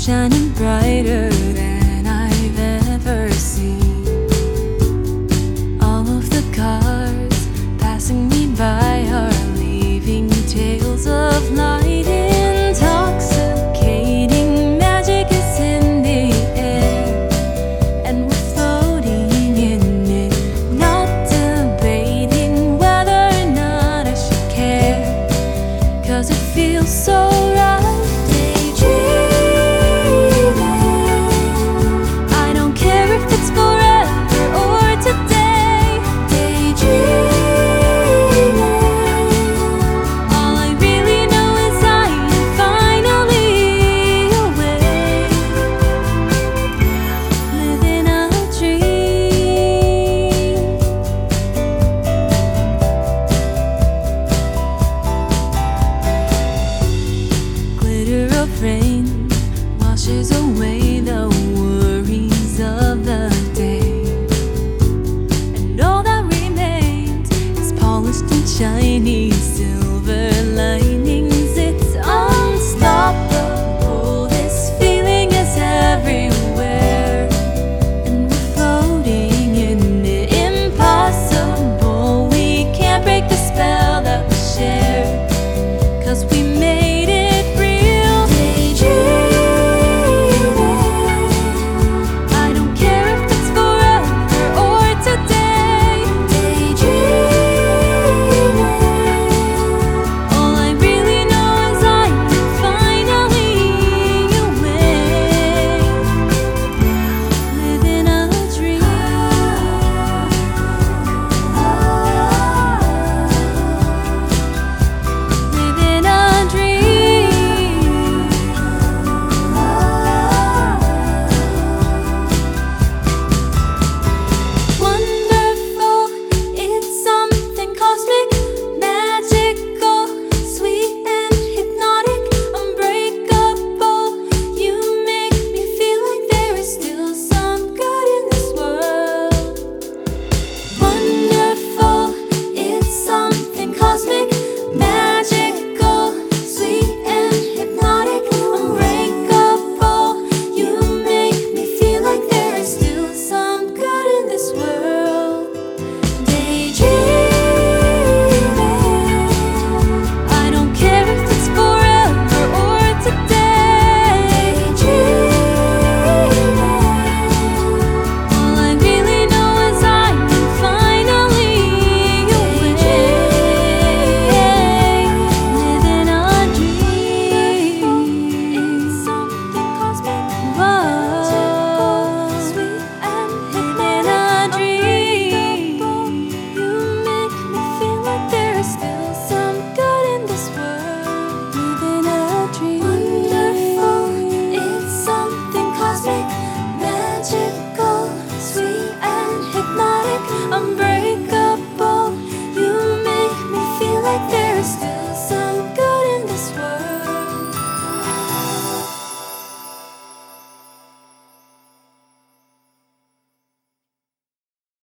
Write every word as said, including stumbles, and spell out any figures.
shining brighter than I've ever seen. All of the cars passing me by are leaving tales of light. Intoxicating magic is in the air, and we're floating in it, not debating whether or not I should care, 'cause it feels so right. Rain washes away the worries of the day, and all that remains is polished and shiny silver.